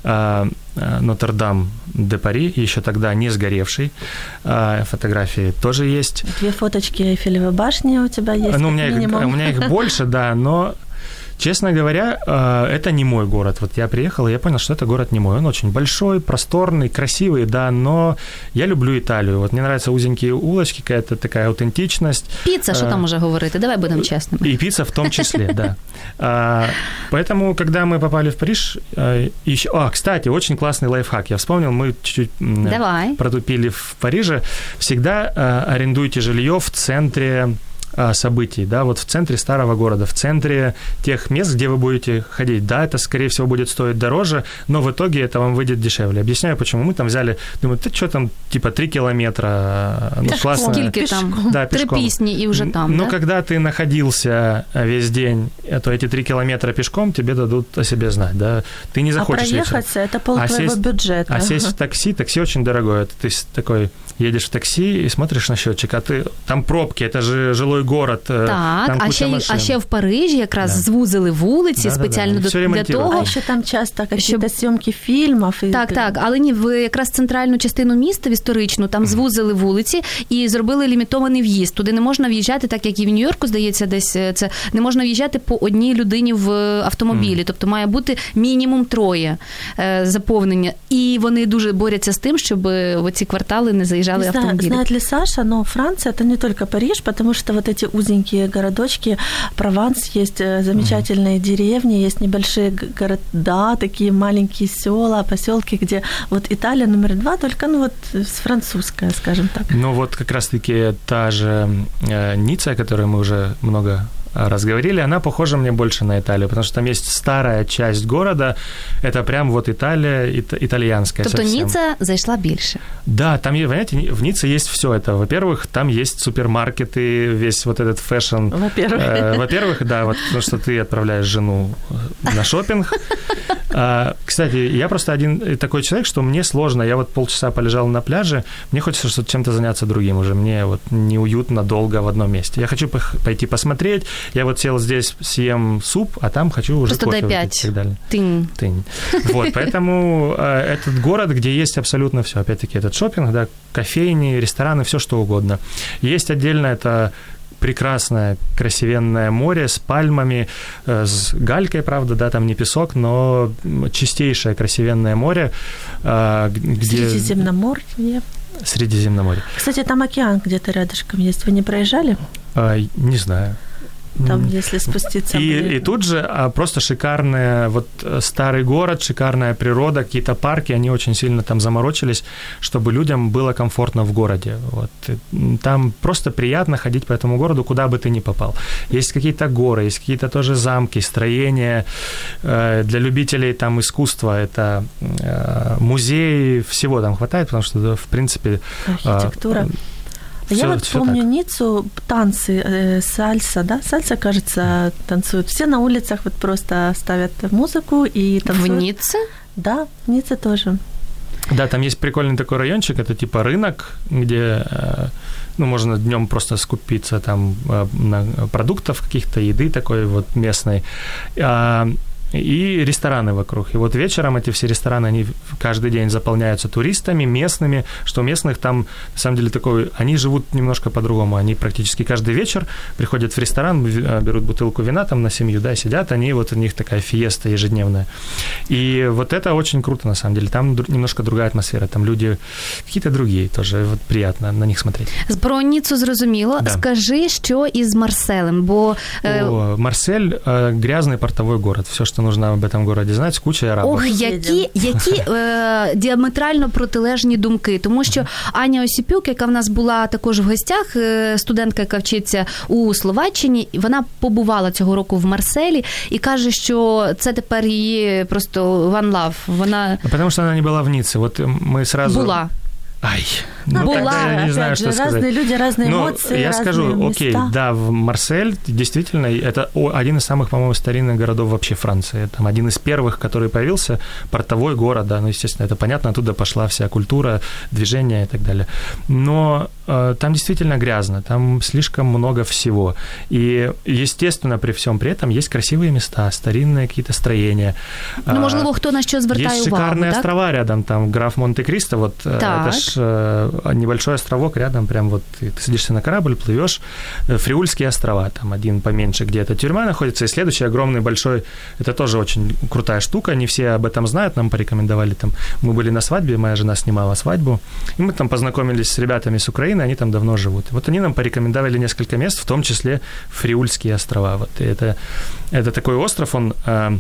Нотр-Дам-де-Пари, еще тогда не сгоревший, фотографии тоже есть. Две фоточки Эйфелевой башни у тебя есть? Ну, у меня, их, у меня их больше, да, но... Честно говоря, это не мой город. Вот я приехал, и я понял, что это город не мой. Он очень большой, просторный, красивый, да, но я люблю Италию. Вот мне нравятся узенькие улочки, какая-то такая аутентичность. Пицца, что там уже говорить? Давай будем честными. И пицца в том числе, да. Поэтому, когда мы попали в Париж, еще... А, кстати, очень классный лайфхак. Я вспомнил, мы чуть-чуть Давай. протупили в Париже. Всегда арендуйте жилье в центре событий, да, вот в центре старого города, в центре тех мест, где вы будете ходить. Да, это, скорее всего, будет стоить дороже, но в итоге это вам выйдет дешевле. Объясняю, почему. Мы там взяли, думаю, ты что там, типа, три километра, ну, пешком. классно. Сколько там? Да, три песни и уже там, Но да? когда ты находился весь день, то эти три километра пешком тебе дадут о себе знать, да. Ты не захочешь. А проехаться – это пол а твоего сесть, бюджета. А сесть в такси, такси очень дорогое. Ты такой едешь в такси и смотришь на счетчик, а ты, там пробки, это же жилой город. Так, там а ще, а ще в Парижі якраз да. звузили вулиці да, спеціально да, да. для того. А ще там часто якісь щоб... зйомки фільмів. І... Так, так, але ні, в якраз центральну частину міста, в історичну, там звузили вулиці і зробили лімітований в'їзд. Туди не можна в'їжджати, так як і в Нью-Йорку, здається, десь це, не можна в'їжджати по одній людині в автомобілі. Mm. Тобто має бути мінімум троє е, заповнення. І вони дуже борються з тим, щоб в ці квартали не заїжджали не автомобілі. Знает ли Саша, но Франция – это не только Париж, потому что вот эти узенькие городочки, Прованс, есть замечательные mm. деревни, есть небольшие города, такие маленькие села, поселки, где вот Италия номер два, только ну вот с французская, скажем так. Ну вот как раз-таки та же э, Ницца, о которой мы уже много раз говорили, она похожа мне больше на Италию, потому что там есть старая часть города, это прям вот Италия, ит- итальянская тобто совсем. Ніцца зайшла більше. Да, там, понимаете, в Ницце есть всё это. Во-первых, там есть супермаркеты, весь вот этот фэшн. Во-первых. Э, во-первых, да, вот потому что ты отправляешь жену на шопинг. А, кстати, я просто один такой человек, что мне сложно. Я вот полчаса полежал на пляже, мне хочется чем-то заняться другим уже. Мне вот неуютно долго в одном месте. Я хочу пойти посмотреть. Я вот сел здесь, съем суп, а там хочу уже просто кофе дай выпить пять. и так далее. Тынь. Тынь. Вот, поэтому э, этот город, где есть абсолютно всё. Опять-таки, этот шопинг, да, кофейни, рестораны, всё что угодно. Есть отдельно это прекрасное, красивенное море с пальмами, э, с галькой, правда, да, там не песок, но чистейшее красивенное море, э, где... Средиземноморье. Средиземноморье. Кстати, там океан где-то рядышком есть. Вы не проезжали? Э, не знаю. Там, если спуститься. И, и тут же а, просто шикарный вот старый город, шикарная природа, какие-то парки, они очень сильно там заморочились, чтобы людям было комфортно в городе. Вот. Там просто приятно ходить по этому городу, куда бы ты ни попал. Есть какие-то горы, есть какие-то тоже замки, строения. Для любителей там искусства это музей, всего там хватает, потому что, в принципе... Архитектура. Всё, я вот всё помню так. Ниццу, танцы, э, сальса, да? Сальса, кажется, танцуют. Все на улицах вот просто ставят музыку и танцуют. В Ницце? Да, в Ницце тоже. Да, там есть прикольный такой райончик, это типа рынок, где ну, можно днём просто скупиться там на продуктов каких-то, еды такой вот местной. И рестораны вокруг. И вот вечером эти все рестораны, они каждый день заполняются туристами, местными, что местных там, на самом деле, такой, они живут немножко по-другому. Они практически каждый вечер приходят в ресторан, берут бутылку вина там на семью, да, сидят, они, вот у них такая фиеста ежедневная. И вот это очень круто, на самом деле. Там немножко другая атмосфера, там люди какие-то другие тоже, вот приятно на них смотреть. Про Ніццу зрозуміло. Да. Скажи, що із Марселем, бо... О, Марсель – грязный портовой город. Всё, что нужно об этом городе знать, с кучей арабов. Ох, які, які е, діаметрально протилежні думки. Тому що Аня Осіпюк, яка в нас була також в гостях, е, студентка, яка вчиться у Словаччині, вона побувала цього року в Марселі і каже, що це тепер її просто one love. Вона... Потому что она не была в Ницце. Вот мы сразу... Була. Ай, ну была, тогда я не знаю, опять что же, сказать. Разные люди, разные ну, эмоции, я разные скажу, места. окей, да, в Марсель действительно, это один из самых, по-моему, старинных городов вообще Франции. Там один из первых, который появился, портовой город, да, ну, естественно, это понятно, оттуда пошла вся культура, движение и так далее. Но э, там действительно грязно, там слишком много всего. И, естественно, при всем при этом есть красивые места, старинные какие-то строения. Ну, можливо, хто на що звертає есть увагу, шикарные так? острова рядом, там граф Монте-Кристо, вот Так. это ж небольшой островок рядом, прям вот ты садишься на корабль, плывешь, Фриульские острова, там один поменьше, где эта тюрьма находится, и следующий огромный большой, это тоже очень крутая штука, не все об этом знают, нам порекомендовали там, мы были на свадьбе, моя жена снимала свадьбу, и мы там познакомились с ребятами с Украины, они там давно живут, и вот они нам порекомендовали несколько мест, в том числе Фриульские острова, вот, и это, это такой остров, он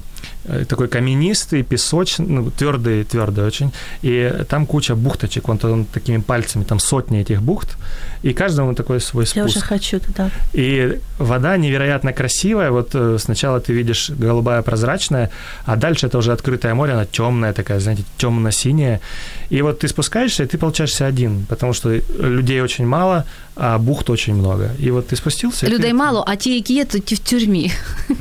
такой каменистый, песочный, ну, твёрдый, твёрдый очень, и там куча бухточек, вон он такими пальцами, там сотни этих бухт, и каждому такой свой спуск. Я уже хочу туда. И вода невероятно красивая, вот сначала ты видишь голубая, прозрачная, а дальше это уже открытое море, она тёмная такая, знаете, тёмно-синяя, и вот ты спускаешься, и ты получаешься один, потому что людей очень мало, а бухт очень много, и вот ты спустился... Людей ты... мало, а ті, які є, то ті в тюрмі.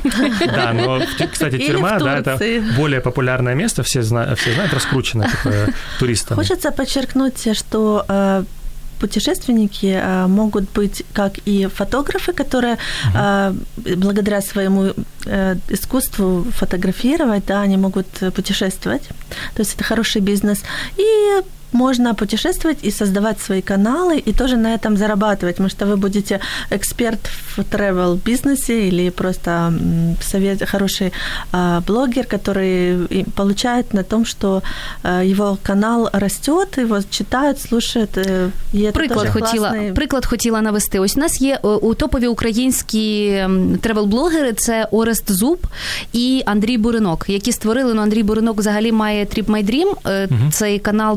Да, но, кстати, тюрьма, да, это более популярное место, все знают, все знают, раскручено такое туристами. Хочется подчеркнуть, что э, путешественники э, могут быть как и фотографы, которые uh-huh. э, благодаря своему э, искусству фотографировать, да, они могут путешествовать, то есть это хороший бизнес, и можно путешествовать и создавать свои каналы, и тоже на этом зарабатывать, потому что вы будете эксперт в travel-бизнесе или просто совет, хороший э, блогер, который получает на том, что э, его канал растет, его читают, слушают. Э, и это приклад, хотіла, классный... приклад хотіла навести. Ось у нас є у топові українські тревел-блогери, це Орест Зуб і Андрій Буринок, які створили, ну Андрій Буринок взагалі має Trip My Dream, uh-huh. цей канал по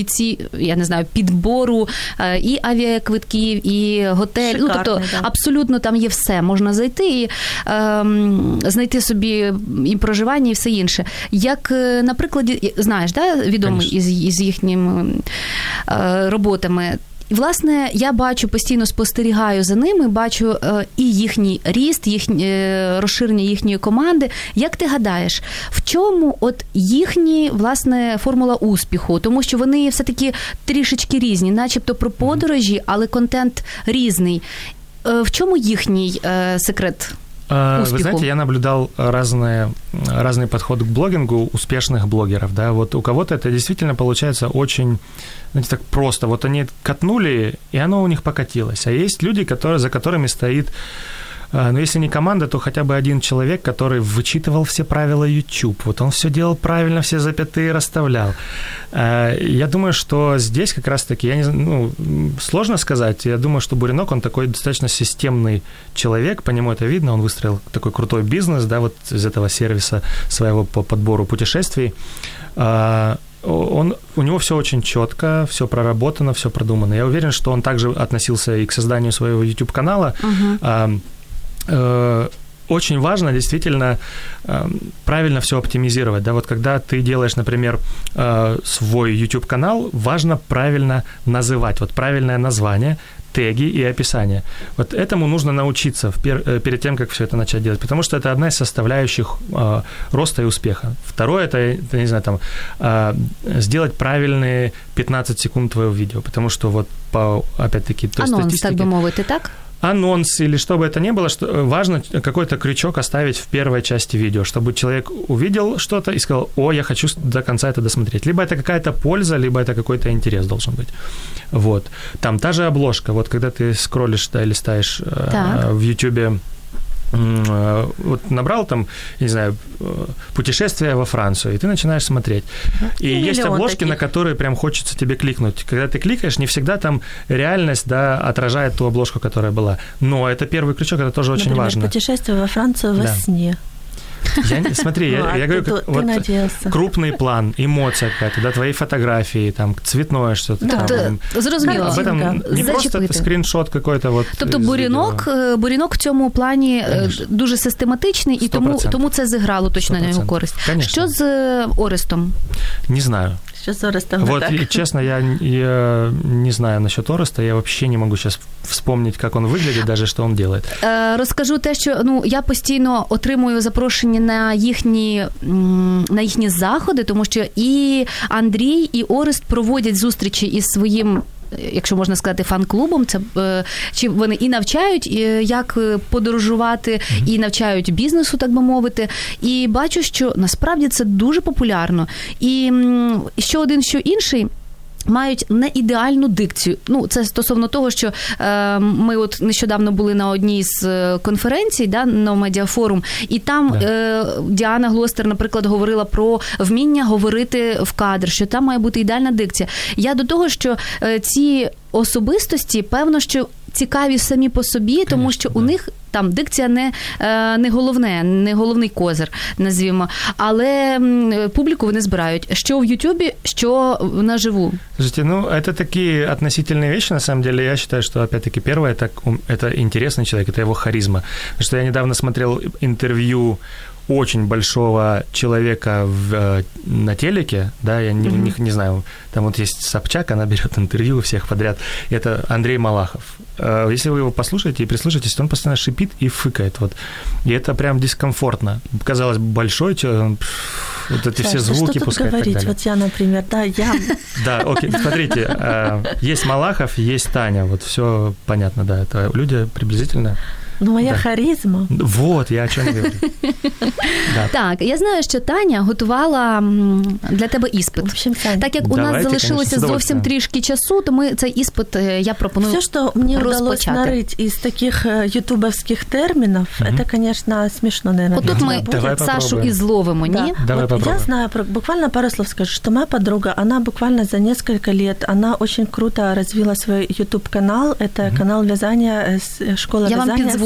від ці, я не знаю, підбору і авіаквитків, і готель. Ну, тобто да. абсолютно там є все. Можна зайти і е, знайти собі і проживання, і все інше. Як, наприклад, знаєш, да, відомий із, із їхніми е, роботами. Власне, я бачу, постійно спостерігаю за ними, бачу е, і їхній ріст, їхні, е, розширення їхньої команди. Як ти гадаєш, в чому от їхні, власне, формула успіху? Тому що вони все-таки трішечки різні, начебто про подорожі, але контент різний. Е, в чому їхній е, секрет? Успеху. Вы знаете, я наблюдал разные, разный подход к блогингу успешных блогеров. Да? Вот у кого-то это действительно получается очень, знаете, так просто. Вот они катнули, и оно у них покатилось. А есть люди, которые, за которыми стоит, ну, если не команда, то хотя бы один человек, который вычитывал все правила YouTube. Вот он все делал правильно, все запятые расставлял. Я думаю, что здесь как раз-таки, я не знаю, ну, сложно сказать. Я думаю, что Буренок, он такой достаточно системный человек, по нему это видно. Он выстроил такой крутой бизнес, да, вот из этого сервиса своего по подбору путешествий. Он, у него все очень четко, все проработано, все продумано. Я уверен, что он также относился и к созданию своего YouTube-канала. Uh-huh. Очень важно действительно правильно все оптимизировать. Да? Вот когда ты делаешь, например, свой YouTube-канал, важно правильно называть, вот правильное название, теги и описание. Вот этому нужно научиться перед тем, как все это начать делать, потому что это одна из составляющих роста и успеха. Второе, это, не знаю, там, сделать правильные пятнадцать секунд твоего видео, потому что вот по, опять-таки, той анонс, статистике... так бы мовити, так? Анонс или что бы это ни было, что важно какой-то крючок оставить в первой части видео, чтобы человек увидел что-то и сказал: о, я хочу до конца это досмотреть. Либо это какая-то польза, либо это какой-то интерес должен быть. Вот. Там та же обложка. Вот когда ты скроллишь, да, листаешь э, в YouTube, э, вот набрал там, не знаю, путешествие во Францию, и ты начинаешь смотреть. И Миллион есть обложки, таких, на которые прям хочется тебе кликнуть. Когда ты кликаешь, не всегда там реальность, да, отражает ту обложку, которая была. Но это первый крючок, это тоже очень Например, важно. Путешествие во Францию во да. сне. Я, смотри, я, ну, я говорю, ты, как, ты вот надеялся. Крупный план, эмоция какая-то, да, твои фотографии, там, цветное что-то. Да, там, зрозуміло. Об этом не Зачепити. просто это скріншот какой-то. Вот тобто Бурінок, Бурінок в цьому плані Конечно. дуже систематичний, і тому, тому це зіграло точно на його користь. Конечно. Що з Орестом? Не знаю. Что с Орестом вот, так? И, честно, я, я не знаю насчет Ореста, я вообще не могу сейчас вспомнить, как он выглядит, даже что он делает. Е, розкажу те, що ну, я постійно отримую запрошення на їхні, на їхні заходи, тому що і Андрій, і Орест проводять зустрічі із своїм, якщо можна сказати, фан-клубом, це чи вони і навчають, як подорожувати, mm-hmm. і навчають бізнесу, так би мовити. І бачу, що насправді це дуже популярно. І що один, що інший мають не ідеальну дикцію. Ну, це стосовно того, що е, ми от нещодавно були на одній з конференцій, да, на медіафорум, і там да. е, Діана Глостер, наприклад, говорила про вміння говорити в кадр, що там має бути ідеальна дикція. Я до того, що е, ці особистості, певно, що цікаві самі по собі, Конечно, тому що да. у них там дикція не, не головне, не головний козир, назвімо. Але публіку вони збирають. Що в Ютубі, що наживу. Слушайте, ну, это такие относительные вещи, на самом деле. Я считаю, что, опять-таки, первое, это, это интересный человек, это его харизма. Потому что я недавно смотрел интервью очень большого человека в, на телеке, да, я не, mm-hmm. не, не знаю, там вот есть Собчак, она берет интервью у всех подряд, это Андрей Малахов. Если вы его послушаете и прислушаетесь, то он постоянно шипит и фыкает, вот, и это прям дискомфортно. Казалось, большой человек, вот эти Саша, все звуки что пускает и так далее. Вот я, например, да, я... Да, окей, смотрите, есть Малахов, есть Таня, вот все понятно, да, это люди приблизительно... Ну, моя да. харизма. Вот, я о чому говорю. Да. Так, я знаю, що Таня готувала для тебе іспит. Общем, так як у Давайте, нас залишилося конечно, зовсім трішки часу, то ми цей іспит, я пропоную розпочати. Все, что мне удалось нарыть из таких ютубовских терминов, mm-hmm. это, конечно, смешно, наверное. Вот тут мы Давай Сашу попробуем. и зловимо, да. не? Давай вот попробуем. Я знаю, буквально пару слов скажу, что моя подруга, она буквально за несколько лет, она очень круто развила свой YouTube-канал, это mm-hmm. канал вязания, школа я вязания вам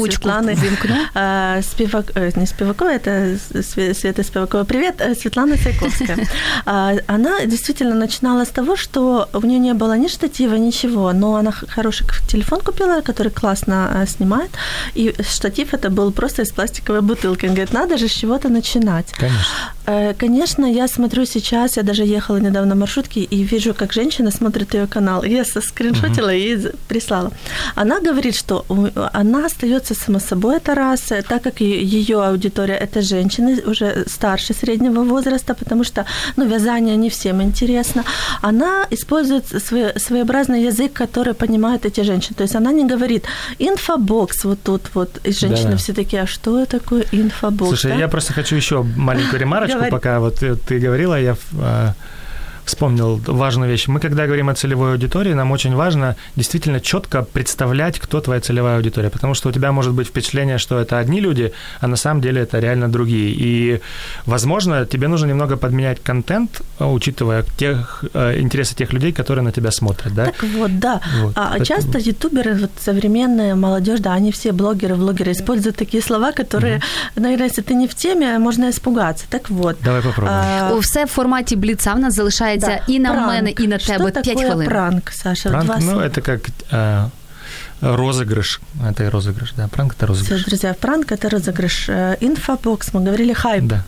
Ручку Светланы вимкну. э, Спивак... э, не Спиваковой, это Света Спивакова. Привет, э, Светлана Сайковская. Она действительно начинала с того, что у нее не было ни штатива, ничего, но она хороший телефон купила, который классно снимает, и штатив это был просто из пластиковой бутылки. Он говорит, надо же с чего-то начинать. Конечно. Конечно, я смотрю сейчас, я даже ехала недавно в маршрутке и вижу, как женщина смотрит ее канал. Я соскриншотила uh-huh. и прислала. Она говорит, что она остается само собой, это раз, так как ее аудитория это женщины уже старше среднего возраста, потому что ну, вязание не всем интересно. Она использует свой, своеобразный язык, который понимают эти женщины. То есть она не говорит инфобокс вот тут вот, и женщины Да-да. все такие, а что такое инфобокс? Слушай, да? Я просто хочу еще маленькую ремарочку, пока вот ты говорила, я вспомнил важную вещь. Мы, когда говорим о целевой аудитории, нам очень важно действительно четко представлять, кто твоя целевая аудитория, потому что у тебя может быть впечатление, что это одни люди, а на самом деле это реально другие. И, возможно, тебе нужно немного подменять контент, учитывая тех, интересы тех людей, которые на тебя смотрят, да? Так вот, да. Вот. А это... часто ютуберы, вот современная молодежь, да, они все блогеры, влогеры используют такие слова, которые, mm-hmm. наверное, если ты не в теме, можно испугаться. Так вот. Давай попробуем. А... Все в форматі бліца в нас залишається да. і на пранк. Мене, і на тебе п'ять хвилин. Что пранк, Саша? Пранк, ну, слова. Это как э, розыгрыш. Это розыгрыш, да. Пранк – это розыгрыш. Все, друзья, пранк – это розыгрыш. Инфобокс, мы говорили хайп. Да.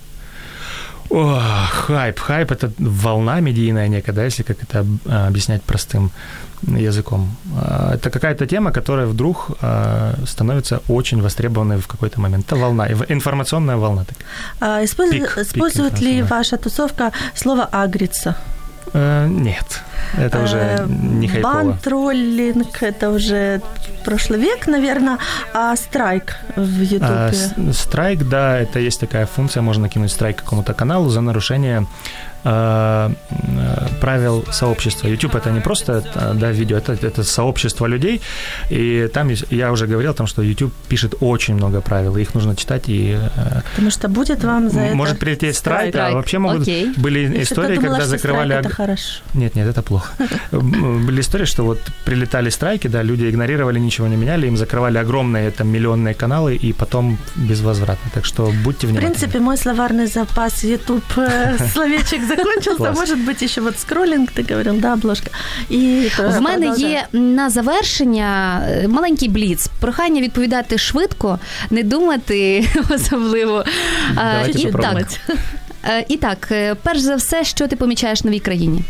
О, хайп. Хайп – это волна медийная некая, да, если как это объяснять простым языком. Это какая-то тема, которая вдруг становится очень востребованной в какой-то момент. Это волна, информационная волна. А, использ... пик, Использует пик ли ваша тусовка слово «агриться»? Э, нет, это уже не хайпово. Бан-троллинг – это уже прошлый век, наверное, а страйк в Ютубе? А, страйк, да, это есть такая функция, можно кинуть страйк какому-то каналу за нарушение э, правил сообщества. YouTube – это не просто да, видео, это, это сообщество людей, и там, я уже говорил, там, что YouTube пишет очень много правил, их нужно читать. И, потому что будет вам за это может прилететь страйк, страйк. А вообще могут, Окей. были Если истории, думала, когда закрывали... Страйк, это хорошо. Нет, нет, это плохо. Были истории, что вот прилетали страйки, да, люди игнорировали, ничего не меняли, им закрывали огромные там миллионные каналы, и потом безвозвратно. Так что будьте внимательны. В принципе, мой словарный запас YouTube словечек закончился. Может быть, еще вот скроллинг, ти говорив, да, обложка. І в мене є на завершення маленький бліц. Прохання відповідати швидко, не думати особливо. Давайте і, попробуємо. так, і так, перш за все, що ти помічаєш в новій країні?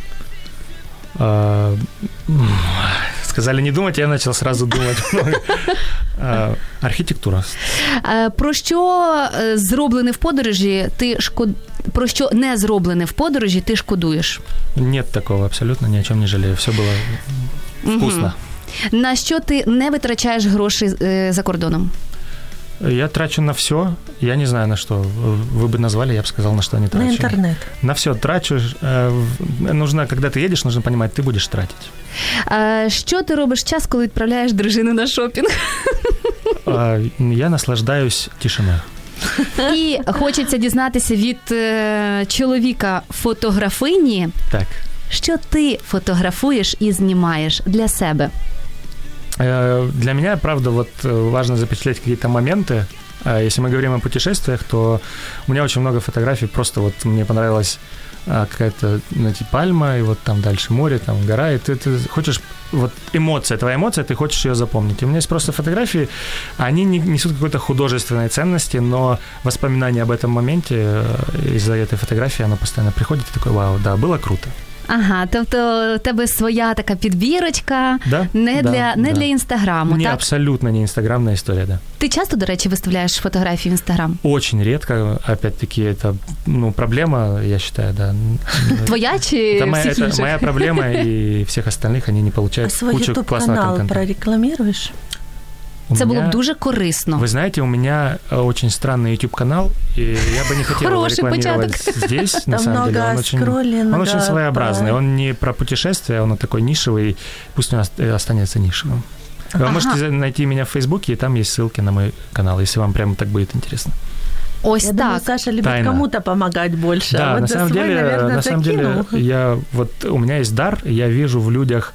А, сказали не думать, я начал сразу думать. а, архітектура. Про що зроблене в подорожі ти шкод... Про що не зроблене в подорожі ти шкодуєш? Нет такого, абсолютно ни о чем не жалею. Все было вкусно. Угу. На що ти не витрачаєш гроші за кордоном? Я трачу на все. Я не знаю, на что. Вы бы назвали, я бы сказал, на что не трачу. На интернет. На все трачу. Нужно, когда ты едешь, нужно понимать, ты будешь тратить. А що ти робиш час, коли відправляєш дружину на шопінг? Я наслаждаюсь тишиною. І хочеться дізнатися від е, чоловіка фотографині, так. Що ти фотографуєш і знімаєш для себе? Для меня, правда, вот важно запечатлеть какие-то моменты. Если мы говорим о путешествиях, то у меня очень много фотографий. Просто вот мне понравилась какая-то, знаете, пальма, и вот там дальше море, там гора, и ты, ты хочешь, вот эмоция, твоя эмоция, ты хочешь ее запомнить. И у меня есть просто фотографии, они не несут какой-то художественной ценности, но воспоминание об этом моменте из-за этой фотографии, оно постоянно приходит, и такой, вау, да, было круто. Ага, тобто у тебе своя така підбірочка, да? не, да, для, не да. для Інстаграму, не, так? Абсолютно не інстаграмна історія, да. Ти часто, до речі, виставляєш фотографії в Інстаграм? Очень редко, опять-таки, это, ну, проблема, я считаю, да. Твоя чи это моя, всіх это інших? моя проблема, и всех остальных, они не получают а кучу классного контента. А свой YouTube-канал прорекламируешь? Це було б дуже корисно. Вы знаете, у меня очень странный YouTube-канал, и я бы не хотел его рекламировать початок. здесь, на там самом деле. Он очень, он очень своеобразный, он не про путешествия, он такой нишевый, пусть он останется нишевым. Вы ага. можете найти меня в Фейсбуке, и там есть ссылки на мой канал, если вам прямо так будет интересно. Ось я так. думаю, Саша любит Тайна. Кому-то помогать больше. Да, а вот на самом свой, деле, наверное, на самом деле, я вот у меня есть дар, я вижу в людях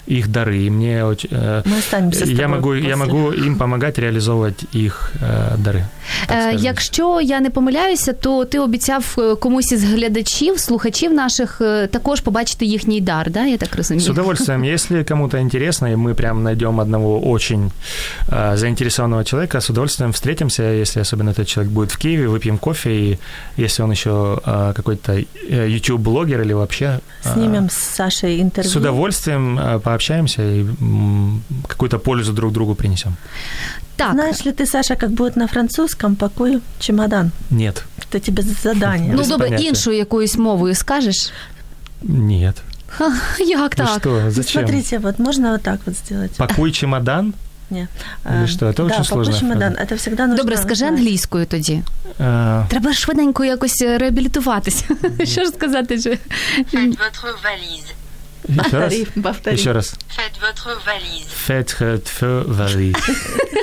их дары. И мне очень, Мы останемся с я могу, после. я могу им помогать реализовывать их э, дары. Е, якщо я не помиляюся, то ти обіцяв комусь із глядачів, слухачів наших е, також побачити їхній дар, да? Я так розумію? С удовольствием. Если кому-то интересно, и мы прям найдем одного очень э, заинтересованного человека, с удовольствием встретимся, если особенно этот человек будет в Киеве, выпьем кофе, и если он еще э, какой-то YouTube-блогер или вообще... Э, Снимем с Сашей интервью. С удовольствием э, пообщаемся и м, какую-то пользу друг другу принесем. Так. Знаешь ли ты, Саша, как будет на французском «пакуй чемодан»? Нет. Это тебе задание. Ну, Без добре, поняття. іншою якоюсь мовою скажеш? Нет. Ха, як Вы так? что? Зачем? Смотрите, вот можно вот так вот сделать. Пакуй чемодан? Нет. Или что? Это да, очень сложно. пакуй чемодан. Это всегда нужно... Добре, скажи знать. англійською тоді. Э, Треба швиденько якось реабілітуватися. Що ж сказати? Що... Faites votre valise. Еще раз? Повтори, повтори. Еще раз. Faites votre valise. Faites votre valise.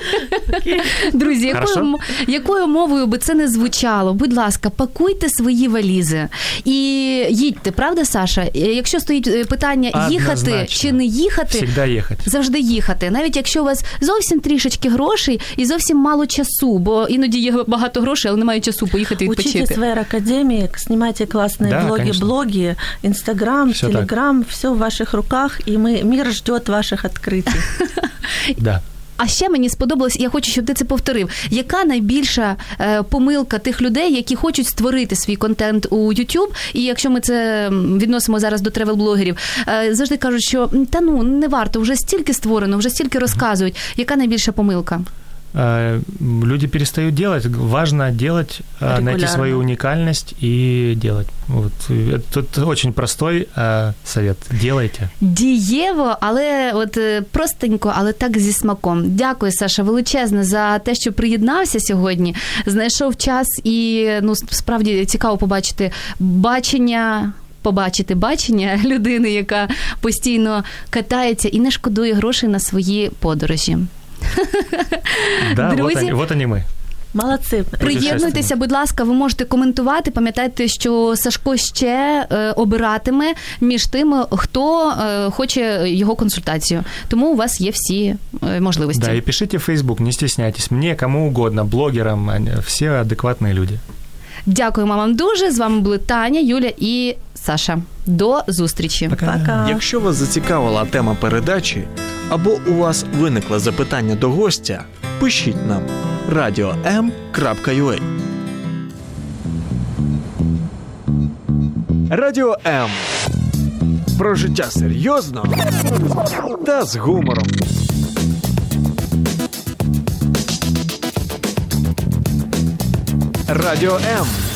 Друзі, якою, Хорошо. м- якою мовою би це не звучало, будь ласка, пакуйте свої валізи і їдьте, правда, Саша? Е, Якщо стоїть е, питання їхати Однозначно. чи не їхати, Всегда ехать. завжди їхати. Навіть якщо у вас зовсім трішечки грошей і зовсім мало часу, бо іноді є багато грошей, але немає часу поїхати відпочити. Учитесь в Air-академии, снимайте классные Да, блоги, конечно. блоги, Инстаграм, Всё так. Телеграм, все в ваших руках, и мы, мир ждет ваших открытий. Да. А ще мені сподобалось, я хочу, щоб ти це повторив. Яка найбільша е, помилка тих людей, які хочуть створити свій контент у YouTube, і якщо ми це м, відносимо зараз до тревел-блогерів, е, завжди кажуть, що м, та ну, не варто, вже стільки створено, вже стільки розказують. Яка найбільша помилка? Э, Люди перестают делать. Важно делать, э, найти Регулярно. свою уникальность и делать. Вот. Это тут очень простой э, совет. Делайте. Дієво, але от е, простенько, але так зі смаком. Дякую, Саша, величезне за те, що приєднався сьогодні, знайшов час і, ну, справді цікаво побачити бачення, побачити бачення людини, яка постійно катається і не шкодує грошей на свої подорожі. Да, вот Друзі, они, вот они мы. Молодцы. приєднуйтеся, будь ласка, ви можете коментувати. Пам'ятайте, що Сашко ще е, обиратиме між тими, хто е, хоче його консультацію. Тому у вас є всі е, можливості. Да, и пишите в Facebook, не стесняйтесь. Мне, кому угодно, блогерам, они все адекватные люди. Дякуємо вам дуже. З вами були Таня, Юля і Саша. До зустрічі. Пока. Якщо вас зацікавила тема передачі або у вас виникло запитання до гостя, пишіть нам радіо ем крапка ю а. Радіо М. Про життя серйозно та з гумором. Радіо М.